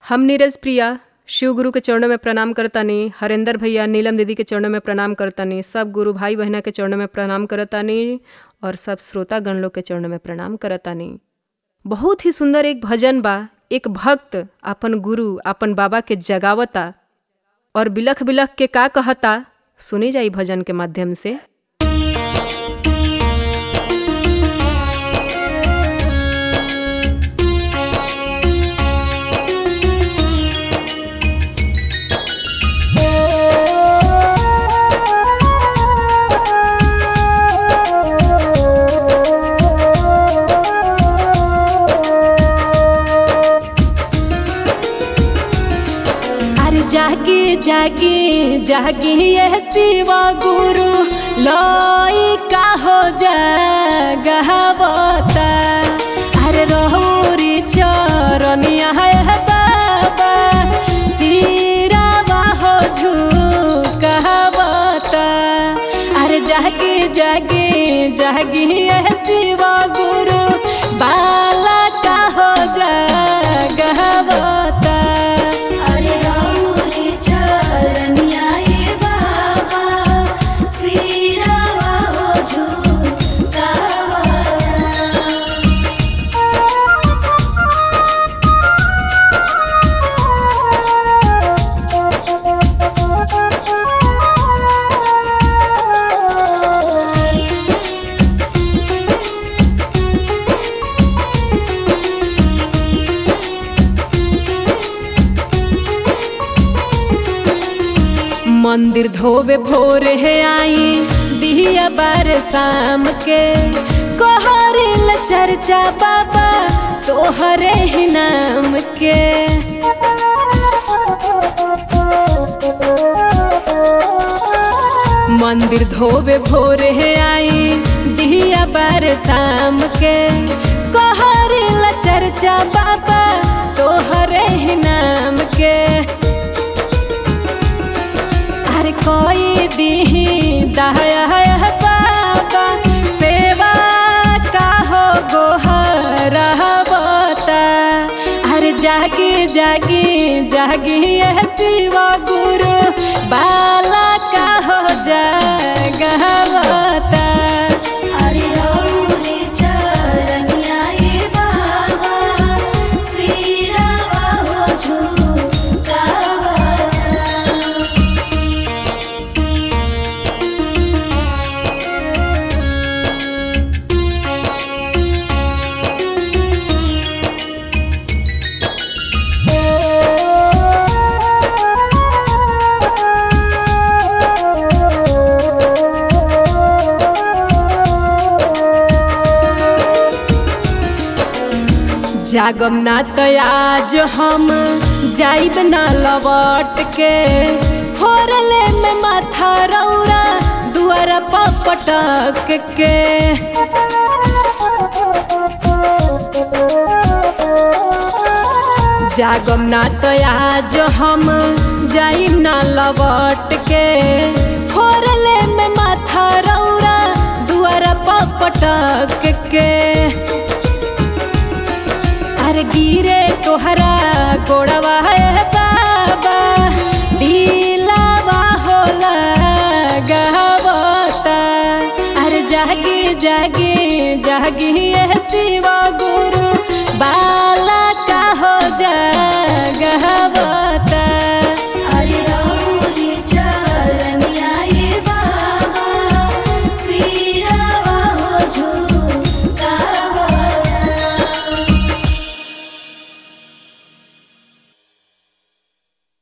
हम नीरज प्रिया शिव गुरु के चरणों में प्रणाम करतानी। हरेंद्र भैया नीलम दीदी के चरणों में प्रणाम करतानी। सब गुरु भाई बहना के चरणों में प्रणाम करतानी और सब श्रोता गण लोग के चरणों में प्रणाम करतानी। बहुत ही सुंदर एक भजन बा। एक भक्त अपन गुरु अपन बाबा के जगावता और बिलख बिलख के का कहता, सुनी जाई भजन के माध्यम से। जागी जागी जागी ये शिवा गुरु लोई का हो जगवता। अरे रहुरी चरनिया है बाबा सिरावा हो झुकावता। अरे जागी जागी जागी ये शिवा गुरु बाला का हो जगवता। मंदिर धोवे भोर है आई दिया बार शाम के कहरिल चर्चा बाबा तोहरे ही नाम के। मंदिर धोवे भोर है आई दिया बार शाम के कहरिल चर्चा बाबा तोहरे ही नाम के। अरे कोई दीही दया बाबा सेवा का हो गोहरवता। अरे जागी जागी जागी यह शिवा गुरु बाला का हो जगवता। अरे रहुरी चरनिया ये बाबा सिरावा हो झुकावता। जागम ना तो आज हम जाइब ना लौट के फोरले में माथा रौरा दुआर पटक के। जागम ना तो आज हम जाइब ना लौट के फोरले में माथा रौरा दुआर पटक के। अरे गिरे तोहरा गोड़वा है